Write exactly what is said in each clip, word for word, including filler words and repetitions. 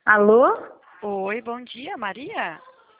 Alô? Oi, bom dia, Maria.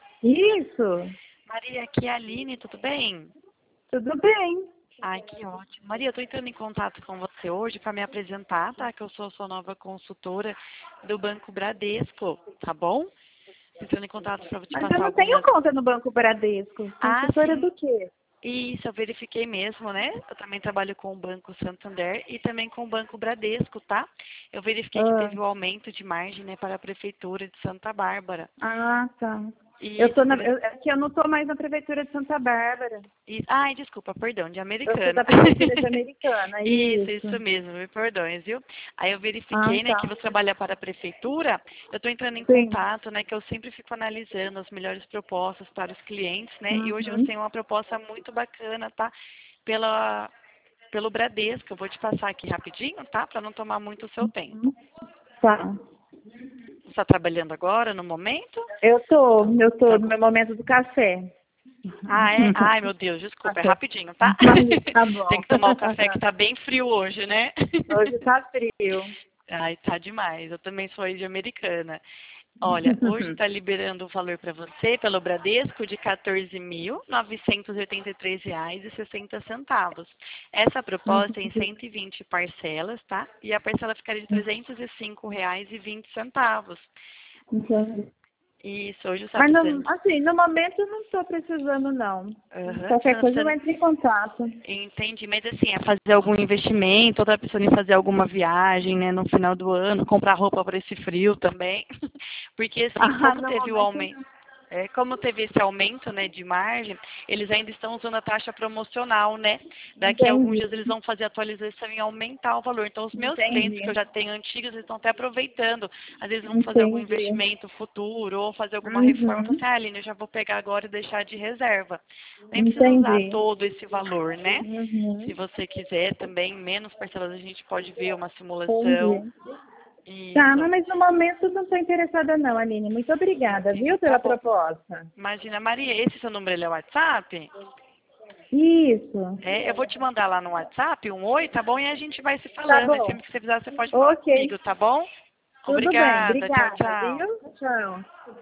Isso, Maria, aqui é a Aline, tudo bem? tudo bem. Ai, que ótimo. Maria, eu estou entrando em contato com você hoje para me apresentar, tá? Que eu sou sua nova consultora do Banco Bradesco, tá bom? Entrando em contato para te Mas eu passar não tenho algumas... conta no Banco Bradesco. Ah, Consultora sim, do quê? isso, eu verifiquei mesmo, né? Eu também trabalho com o Banco Santander e também com o Banco Bradesco, tá? Eu verifiquei que Ah, teve o aumento de margem, né, para a Prefeitura de Santa Bárbara. ah, tá. Eu Isso, tô eu na, teve... eu, é que eu não tô mais na Prefeitura de Santa Bárbara. Isso... Ai, desculpa, perdão, de Eu sou Americana. da Prefeitura de Americana, Isso, isso. isso mesmo, me perdoe, viu? Aí eu Ah, verifiquei, né, que tá. você trabalha para a prefeitura. Eu estou entrando em Sim. contato, né, que eu sempre fico analisando as melhores propostas para os clientes, né? E hoje você Uhum. tem uma proposta muito bacana, tá? Pela pelo Bradesco. Eu vou te passar aqui rapidinho, tá? Para não tomar muito o seu tempo. Uhum. Tá. Você está trabalhando agora, no momento? Eu tô, eu tô Tá no bom. meu momento do café. Ah, é? Ai, meu Deus, desculpa, é Café. rapidinho, tá? Tá Tem bom. que tomar o café que tá bem frio hoje, né? Hoje tá frio. Ai, tá demais. Eu também sou aí de Americana. Olha, hoje está liberando o valor para você pelo Bradesco de quatorze mil novecentos e oitenta e três reais e sessenta centavos. Essa proposta é em cento e vinte parcelas, tá? E a parcela ficaria de trezentos e cinco reais e vinte centavos. Entendi. Isso, hoje está Mas, não, precisando. assim, no momento eu não estou precisando, não. Aham, você Qualquer não coisa eu precisa. entro em contato. Entendi, mas assim, é fazer algum investimento, ou tá pensando em fazer alguma viagem, né, no final do ano, comprar roupa para esse frio também. Porque assim, Ah, como no teve o momento aumento, não. é, como teve esse aumento, né, de margem, eles ainda estão usando a taxa promocional, né? Daqui a alguns Entendi, dias eles vão fazer a atualização e aumentar o valor. Então, os meus clientes que eu entendi, já tenho antigos, eles estão até aproveitando. Às vezes vão fazer algum entendi. investimento futuro ou fazer alguma reforma. Falam Uhum, assim, ah, Aline, eu já vou pegar agora e deixar de reserva. Nem precisa usar entendi. todo esse valor, né? Se Uhum, você quiser também, menos parcelas, a gente pode ver uma simulação. entendi. Tá, Isso. não, mas no momento eu não estou interessada não, Aline. Muito obrigada, Entendi. viu, Tá pela bom. proposta. Imagina, Maria, esse seu número ele é WhatsApp? Isso. É, eu vou te mandar lá no WhatsApp um oi, tá bom? E a gente vai se Tá falando. E bom. sempre que você precisar, você pode falar Ok. comigo, tá bom? Tudo bem. Obrigada. Tchau, Obrigada, tchau. viu? Tchau.